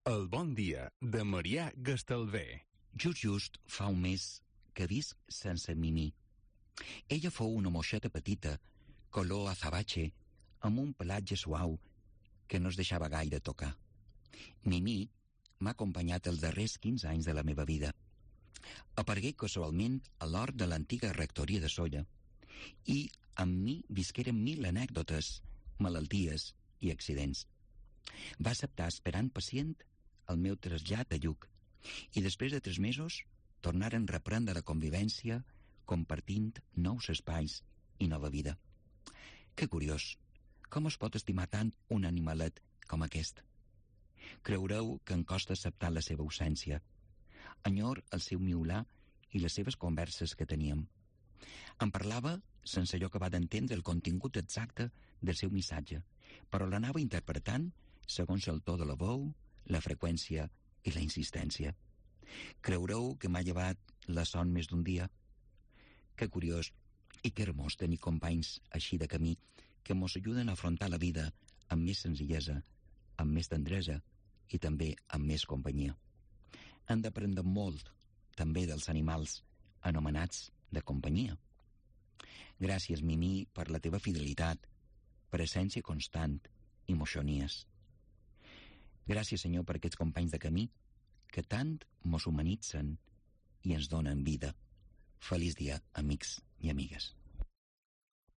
El bon dia de Marià Gastalver. Just fa un mes que visc sense Mimi. Ella fou una moixeta petita, color azabache, amb un pelatge suau que no es deixava gaire tocar. Mimi m'ha acompanyat els darrers 15 anys de la meva vida. Aparegué casualment a l'hort de l'antiga rectoria de Sóller i amb mi visqueren 1000 anècdotes, malalties i accidents. Va acceptar esperant pacient el meu trasllat a Lluc i després de 3 mesos tornaren a reprendre la convivència compartint nous espais i nova vida. Que curiós, com es pot estimar tant un animalet com aquest? Creureu que em costa acceptar la seva ausència. Enyor el seu miular i les seves converses que teníem. Em parlava sense allò que va d'entendre el contingut exacte del seu missatge, però l'anava interpretant segons el to de la veu, la freqüència i la insistència. Creureu que m'ha llevat la son més d'un dia? Que curiós i que hermós tenir companys així de camí que mos ajuden a afrontar la vida amb més senzillesa, amb més tendresa i també amb més companyia. Hem d'aprendre molt també dels animals anomenats de companyia. Gràcies, Mimi, per la teva fidelitat, presència constant i moixonies. Gràcies, Senyor, per aquests companys de camí que tant mos humanitzen i ens donen vida. Feliç dia, amics i amigues.